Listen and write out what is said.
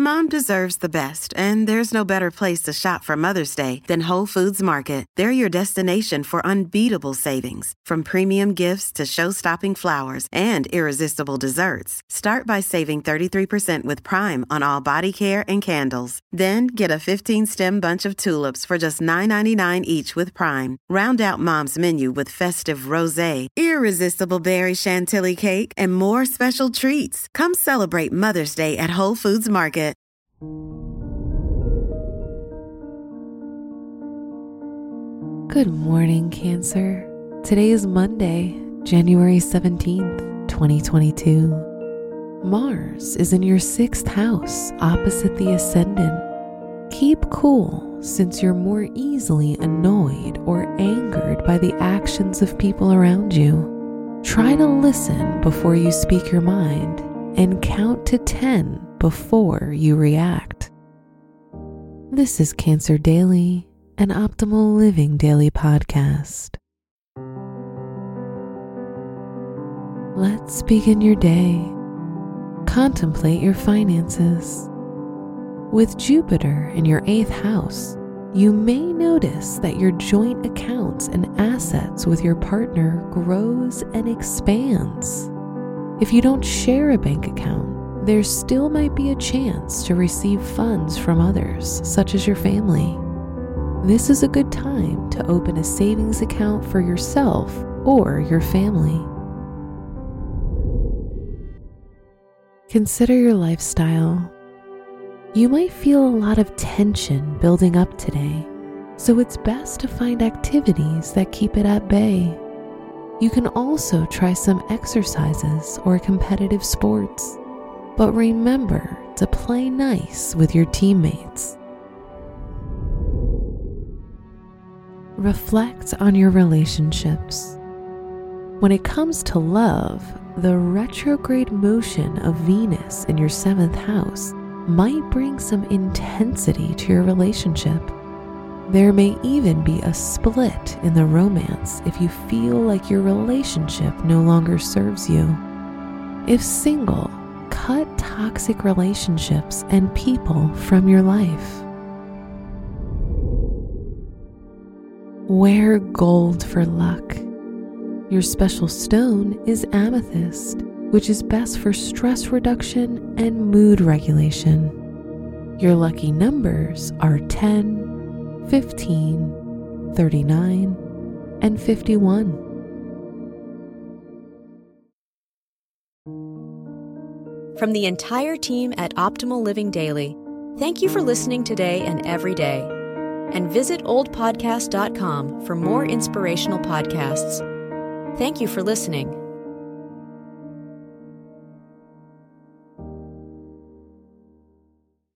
Mom deserves the best, and there's no better place to shop for Mother's Day than Whole Foods Market. They're your destination for unbeatable savings, from premium gifts to show-stopping flowers and irresistible desserts. Start by saving 33% with Prime on all body care and candles. Then get a 15-stem bunch of tulips for just $9.99 each with Prime. Round out Mom's menu with festive rosé, irresistible berry chantilly cake, and more special treats. Come celebrate Mother's Day at Whole Foods Market. Good morning, Cancer. Today is Monday, January 17th, 2022. Mars is in your 6th house, opposite the Ascendant. Keep cool, since you're more easily annoyed or angered by the actions of people around you. Try to listen before you speak your mind and count to 10 before you react. This is Cancer Daily, an Optimal Living Daily podcast. Let's begin your day. Contemplate your finances. With Jupiter in your 8th house, you may notice that your joint accounts and assets with your partner grows and expands. If you don't share a bank account, there still might be a chance to receive funds from others, such as your family. This is a good time to open a savings account for yourself or your family. Consider your lifestyle. You might feel a lot of tension building up today, so it's best to find activities that keep it at bay. You can also try some exercises or competitive sports, but remember to play nice with your teammates. Reflect on your relationships. When it comes to love, the retrograde motion of Venus in your 7th house might bring some intensity to your relationship. There may even be a split in the romance if you feel like your relationship no longer serves you. If single, cut toxic relationships and people from your life. Wear gold for luck. Your special stone is amethyst, which is best for stress reduction and mood regulation. Your lucky numbers are 10, 15, 39, and 51. From the entire team at Optimal Living Daily, thank you for listening today and every day. And visit oldpodcast.com for more inspirational podcasts. Thank you for listening.